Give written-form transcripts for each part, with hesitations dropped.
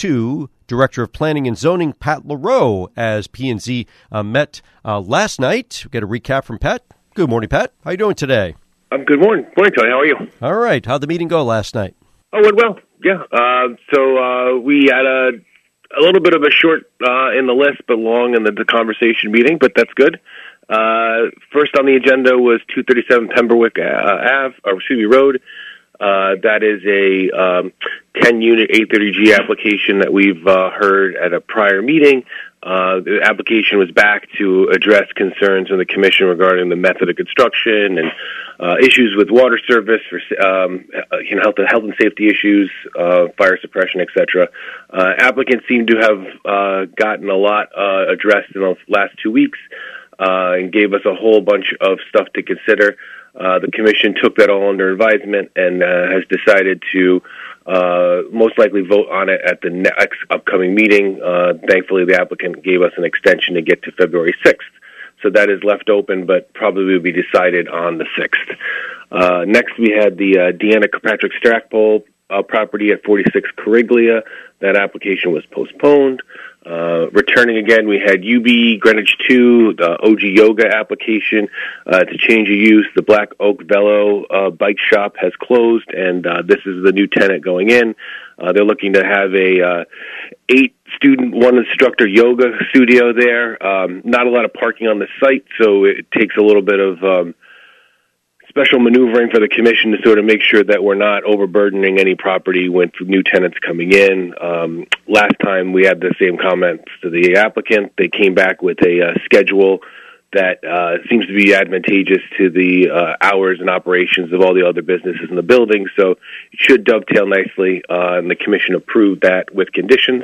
to Director of Planning and Zoning, Pat LaRoe, as P&Z met last night. We get a recap from Pat. Good morning, Pat. How are you doing today? Good morning. Morning, Tony. How are you? All right. How'd the meeting go last night? Oh, it went well. Yeah. So we had a little bit of a short in the list, but long in the conversation meeting, but that's good. First on the agenda was 237 Pemberwick Road. That is a 10-unit 830G application that we've heard at a prior meeting. The application was back to address concerns from the commission regarding the method of construction and issues with water service, for health and safety issues, fire suppression, etc. Applicants seem to have gotten a lot addressed in the last 2 weeks and gave us a whole bunch of stuff to consider. The commission took that all under advisement and has decided to most likely vote on it at the next upcoming meeting. Thankfully, the applicant gave us an extension to get to February 6th. So that is left open, but probably will be decided on the 6th. Next, we had the Deanna Kirkpatrick Stackpole property at 46 Coriglia. That application was postponed. Returning again, we had UB Greenwich 2, the OG Yoga application to change a use. The Black Oak Velo bike shop has closed, and this is the new tenant going in. They're looking to have a 8-student, 1-instructor yoga studio there. Not a lot of parking on the site, so it takes a little bit of special maneuvering for the commission to sort of make sure that we're not overburdening any property with new tenants coming in. Last time we had the same comments to the applicant. They came back with a schedule that seems to be advantageous to the hours and operations of all the other businesses in the building, so it should dovetail nicely, and the commission approved that with conditions.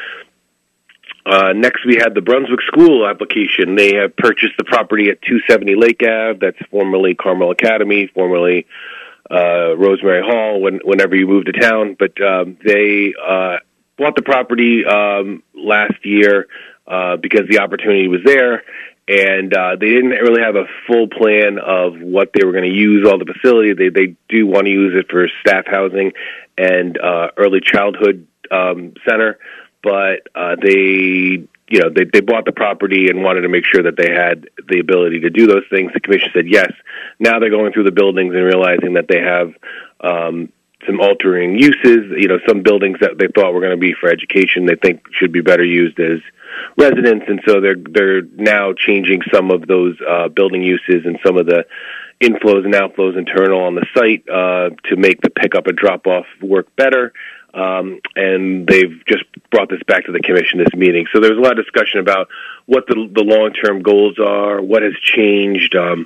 Next, we had the Brunswick School application. They have purchased the property at 270 Lake Ave. That's formerly Carmel Academy, formerly Rosemary Hall, whenever you move to town. But they bought the property last year because the opportunity was there, and they didn't really have a full plan of what they were going to use all the facility. They do want to use it for staff housing and early childhood center. But they bought the property and wanted to make sure that they had the ability to do those things. The commission said yes. Now they're going through the buildings and realizing that they have some altering uses. Some buildings that they thought were going to be for education, they think should be better used as residents, and so they're now changing some of those building uses and some of the inflows and outflows internal on the site to make the pickup and drop off work better. And they've just brought this back to the commission this meeting. So there's a lot of discussion about what the long-term goals are, what has changed, and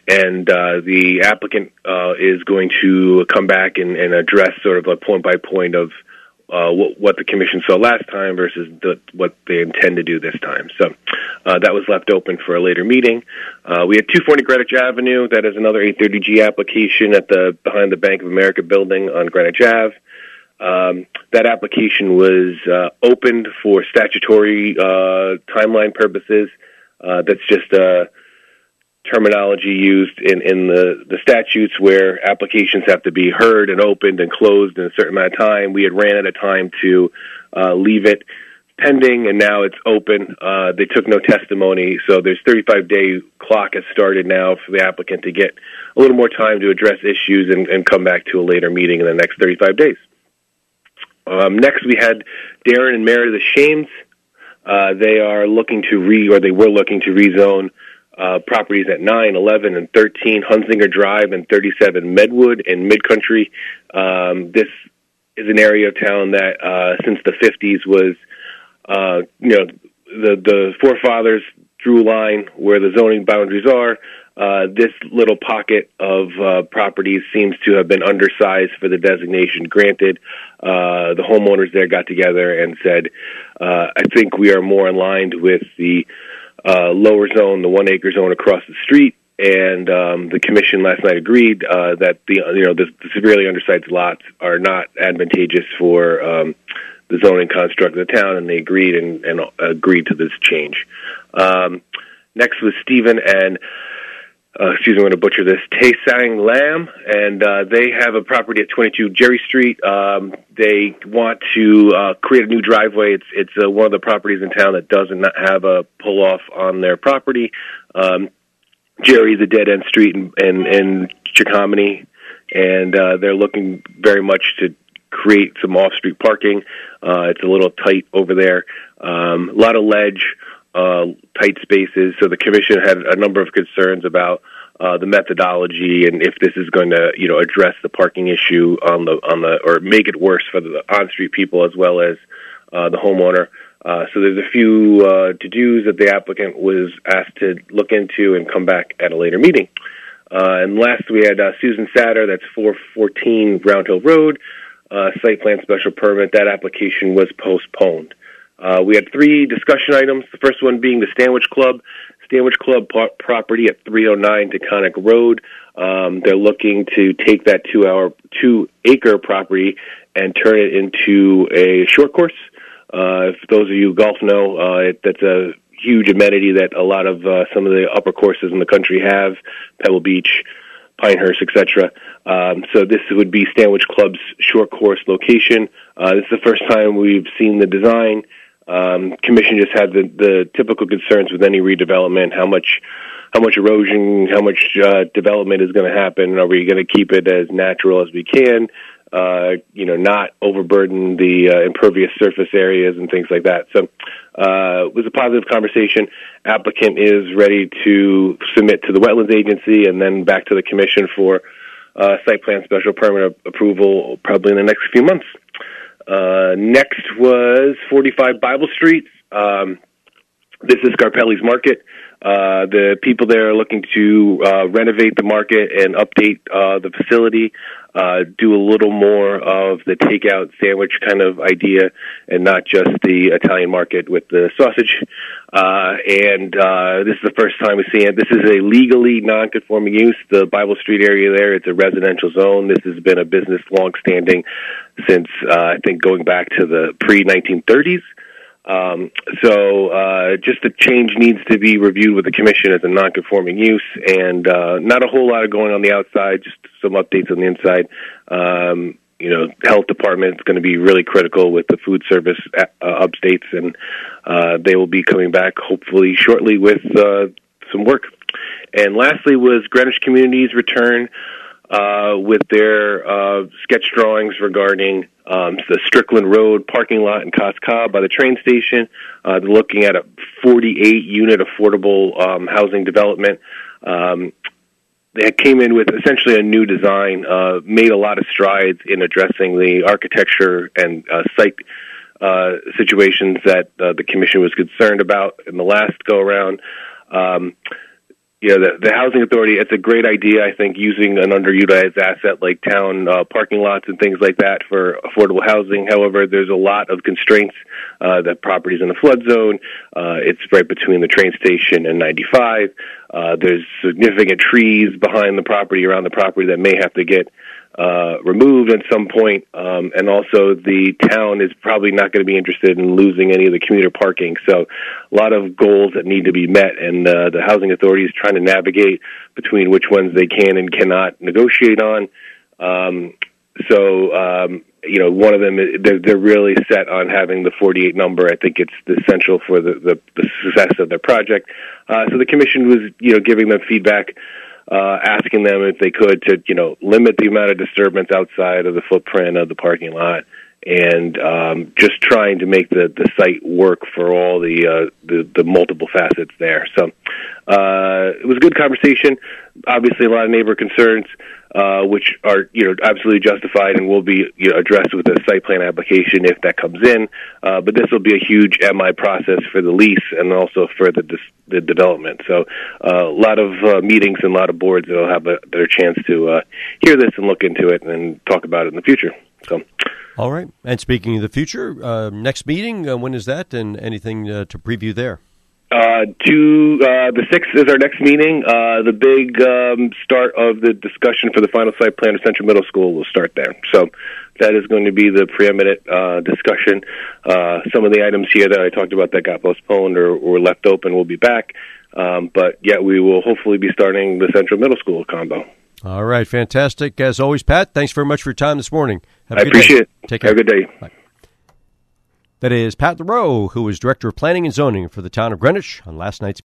the applicant is going to come back and address sort of a point-by-point of what the commission saw last time versus what they intend to do this time. So that was left open for a later meeting. We had 240 Greenwich Avenue. That is another 830G application behind the Bank of America building on Greenwich Ave. That application was opened for statutory timeline purposes. That's just terminology used in the statutes where applications have to be heard and opened and closed in a certain amount of time. We had ran out of time to leave it pending, and now it's open. They took no testimony, so there's 35-day clock has started now for the applicant to get a little more time to address issues and come back to a later meeting in the next 35 days. Next, we had Darren and Meredith Shames. They were looking to rezone properties at 9, 11, and 13 Hunsinger Drive and 37 Medwood in Mid-Country. This is an area of town that since the 50s was, the forefathers drew a line where the zoning boundaries are. This little pocket of properties seems to have been undersized for the designation granted. The homeowners there got together and said, I think we are more aligned with the lower zone, the 1 acre zone across the street. And the commission last night agreed that the severely undersized lots are not advantageous for the zoning construct of the town, and they agreed and agreed to this change. Next was Stephen and I'm going to butcher this, Tay Sang Lam, and they have a property at 22 Jerry Street. They want to create a new driveway. It's one of the properties in town that does not have a pull-off on their property. Jerry's a dead-end street in Chickahominy, and they're looking very much to create some off-street parking. It's a little tight over there. A lot of ledge. Tight spaces. So the commission had a number of concerns about the methodology and if this is going to, address the parking issue on the or make it worse for the on-street people as well as the homeowner. So there's a few to-dos that the applicant was asked to look into and come back at a later meeting. And last we had Susan Satter, that's 414 Round Hill Road, site plan special permit. That application was postponed. We had 3 discussion items, the first one being the Stanwich Club. Stanwich Club property at 309 Taconic Road. They're looking to take that 2-acre property and turn it into a short course. If those of you who golf know, that's a huge amenity that a lot of some of the upper courses in the country have, Pebble Beach, Pinehurst, etc. So this would be Stanwich Club's short course location. This is the first time we've seen the design. Commission just had the typical concerns with any redevelopment, how much erosion, how much development is going to happen. Are we going to keep it as natural as we can? Not overburden the impervious surface areas and things like that. So it was a positive conversation. Applicant is ready to submit to the Wetlands Agency and then back to the commission for site plan special permit approval probably in the next few months. Next was 45 Bible Street. This is Scarpelli's Market. The people there are looking to renovate the market and update the facility, do a little more of the takeout sandwich kind of idea and not just the Italian market with the sausage. And this is the first time we've seen it. This is a legally non-conforming use. The Bible Street area there, it's a residential zone. This has been a business long-standing since, I think, going back to the pre-1930s. So just the change needs to be reviewed with the commission as a non-conforming use, and not a whole lot of going on the outside, just some updates on the inside. The health department is going to be really critical with the food service updates, and they will be coming back hopefully shortly with some work. And lastly was Greenwich Communities' return with their sketch drawings regarding the Strickland Road parking lot in Cos Cob by the train station. They're looking at a 48-unit affordable housing development. They came in with essentially a new design, made a lot of strides in addressing the architecture and site situations that the commission was concerned about in the last go-around. The housing authority, it's a great idea, I think, using an underutilized asset like town parking lots and things like that for affordable housing. However, there's a lot of constraints. That property's in a flood zone. It's right between the train station and 95. There's significant trees behind the property, around the property, that may have to get removed at some point. And also the town is probably not going to be interested in losing any of the commuter parking. So a lot of goals that need to be met, and the housing authority is trying to navigate between which ones they can and cannot negotiate on. One of them, they're really set on having the 48 number. I think it's essential for the success of their project. So the commission was, giving them feedback, asking them if they could to, limit the amount of disturbance outside of the footprint of the parking lot, and just trying to make the site work for all the multiple facets there. So it was a good conversation. Obviously, a lot of neighbor concerns, which are absolutely justified and will be addressed with a site plan application if that comes in. But this will be a huge MI process for the lease and also for the development. So a lot of meetings and a lot of boards that will have their chance to hear this and look into it and talk about it in the future. So. All right. And speaking of the future, next meeting, when is that, and anything to preview there? The 6th is our next meeting. The big start of the discussion for the final site plan of Central Middle School will start there. So that is going to be the preeminent discussion. Some of the items here that I talked about that got postponed or were left open will be back. But yeah, we will hopefully be starting the Central Middle School combo. All right, fantastic. As always, Pat, thanks very much for your time this morning. I appreciate it. Take care. Have a good day. Bye. That is Pat LaRoe, who is Director of Planning and Zoning for the town of Greenwich on last night's